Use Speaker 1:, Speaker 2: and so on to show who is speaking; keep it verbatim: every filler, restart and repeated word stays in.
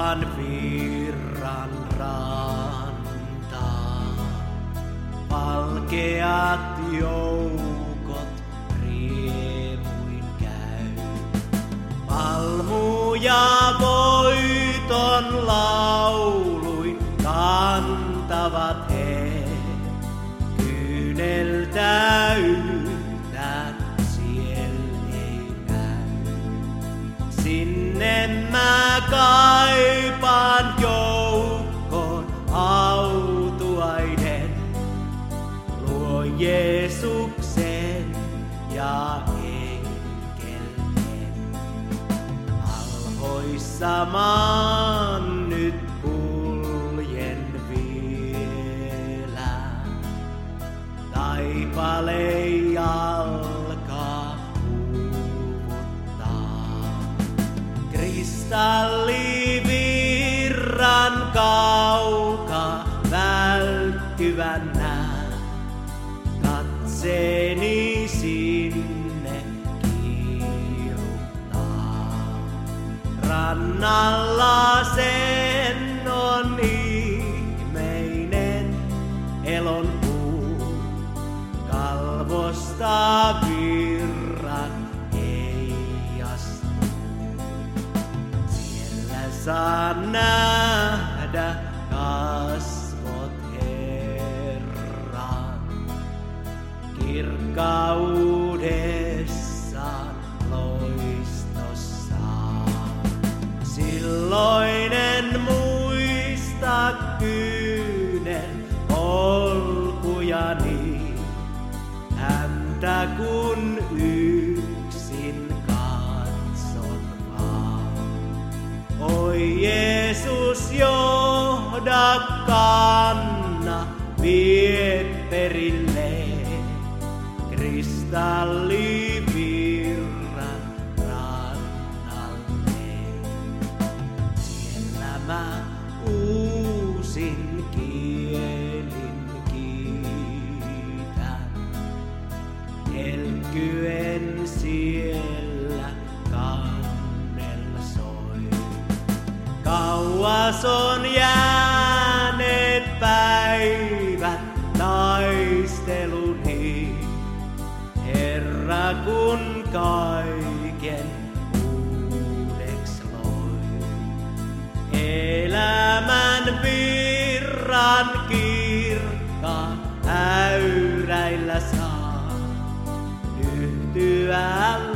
Speaker 1: taivaan virran rantaan. Valkeat joukot riemuin käy. Palmuja voiton lauluin kantavat he. Kyynel täyttää siellä ei näy. Sinne mä kaipaan joukkoon autuaiden, luo Jeesuksen ja enkelten. Alhoissa maan nyt kuljen vielä, taipale alkaa uuvuttaa. Kristallivirran kaukaa välkkyvän näen, katseeni sinne kiiruttaa. Rannalla sen on ihmeinen elon puu, kalvosta virran heijastuu. Siellä saan nähdä kasvot Herran, kirkkaudessaan loistossaan. Silloin en muista kyynel polkujani, häntä kun yksin katson vaan. Oi Jeesus, johda, kanna, vie perille kristallivirran rannalle. Siellä mä uusin kielin kiitän, elkyen siellä kannella soi. Kauas on jääneet päivät taisteluni, Herra kun kaiken uudeks loi. Elämän virran kirkkaan äyräillä saa yhtyä